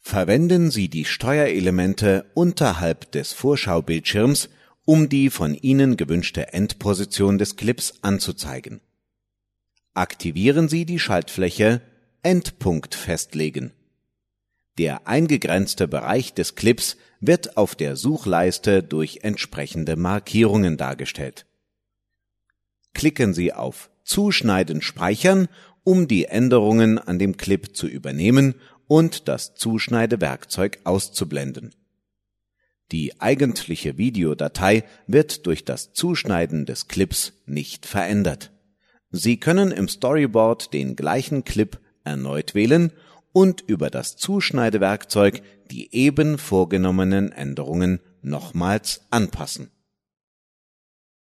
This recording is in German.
Verwenden Sie die Steuerelemente unterhalb des Vorschaubildschirms, um die von Ihnen gewünschte Endposition des Clips anzuzeigen. Aktivieren Sie die Schaltfläche Endpunkt festlegen. Der eingegrenzte Bereich des Clips wird auf der Suchleiste durch entsprechende Markierungen dargestellt. Klicken Sie auf Zuschneiden speichern, um die Änderungen an dem Clip zu übernehmen und das Zuschneidewerkzeug auszublenden. Die eigentliche Videodatei wird durch das Zuschneiden des Clips nicht verändert. Sie können im Storyboard den gleichen Clip erneut wählen und über das Zuschneidewerkzeug die eben vorgenommenen Änderungen nochmals anpassen.